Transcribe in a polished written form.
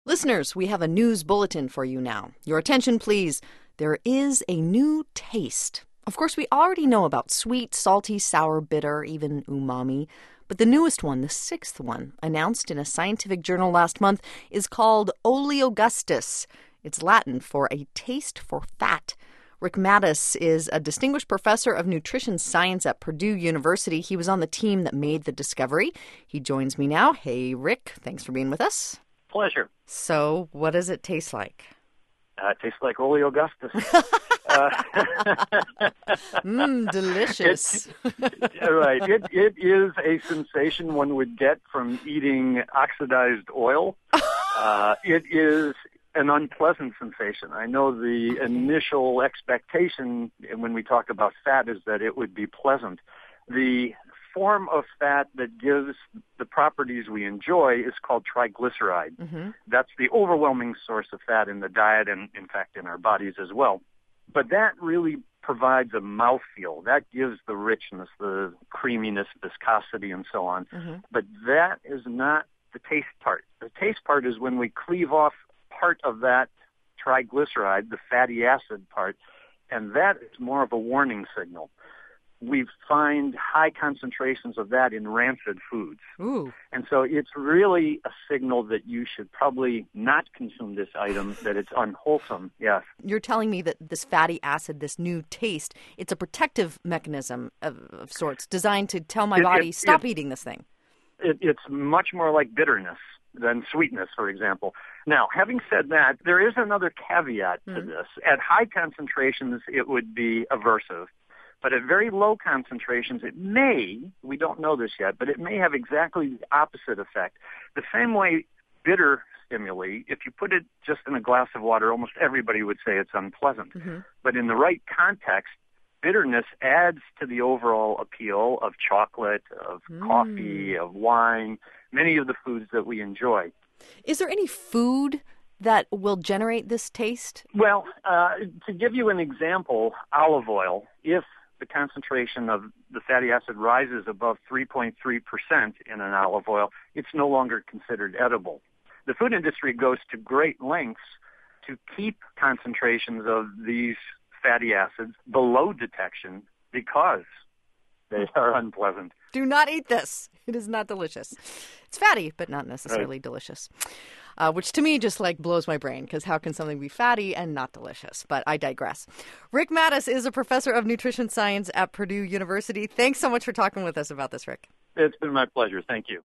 Listeners, we have a news bulletin for you now. Your attention, please. There is a new taste. Of course, we already know about sweet, salty, sour, bitter, even umami. But the newest one, the sixth one, announced in a scientific journal last month, is called Oleogustus. It's Latin for a taste for fat. Rick Matus is a distinguished professor of nutrition science at Purdue University. He was on the team that made the discovery. He joins me now. Hey, Rick, thanks for being with us. Pleasure. So, what does it taste like? It tastes like Oleogustus. Delicious. Right. It is a sensation one would get from eating oxidized oil. It is an unpleasant sensation. I know the initial expectation when we talk about fat is that it would be pleasant. The form of fat that gives the properties we enjoy is called triglyceride. Mm-hmm. That's the overwhelming source of fat in the diet and, in fact, in our bodies as well. But that really provides a mouthfeel. That gives the richness, the creaminess, viscosity, and so on. Mm-hmm. But that is not the taste part. The taste part is when we cleave off part of that triglyceride, the fatty acid part, and that is more of a warning signal. We find high concentrations of that in rancid foods. Ooh. And so it's really a signal that you should probably not consume this item, that it's unwholesome, yes. You're telling me that this fatty acid, this new taste, it's a protective mechanism of sorts designed to tell my body, stop eating this thing. It's much more like bitterness than sweetness, for example. Now, having said that, there is another caveat to this. At high concentrations, it would be aversive. But at very low concentrations, it may, we don't know this yet, but it may have exactly the opposite effect. The same way bitter stimuli, if you put it just in a glass of water, almost everybody would say it's unpleasant. Mm-hmm. But in the right context, bitterness adds to the overall appeal of chocolate, of coffee, of wine, many of the foods that we enjoy. Is there any food that will generate this taste? Well, to give you an example, olive oil, if the concentration of the fatty acid rises above 3.3% in an olive oil, it's no longer considered edible. The food industry goes to great lengths to keep concentrations of these fatty acids below detection because they are unpleasant. Do not eat this. It is not delicious. It's fatty, but not necessarily delicious. Which to me just blows my brain, because how can something be fatty and not delicious? But I digress. Rick Matus is a professor of nutrition science at Purdue University. Thanks so much for talking with us about this, Rick. It's been my pleasure. Thank you.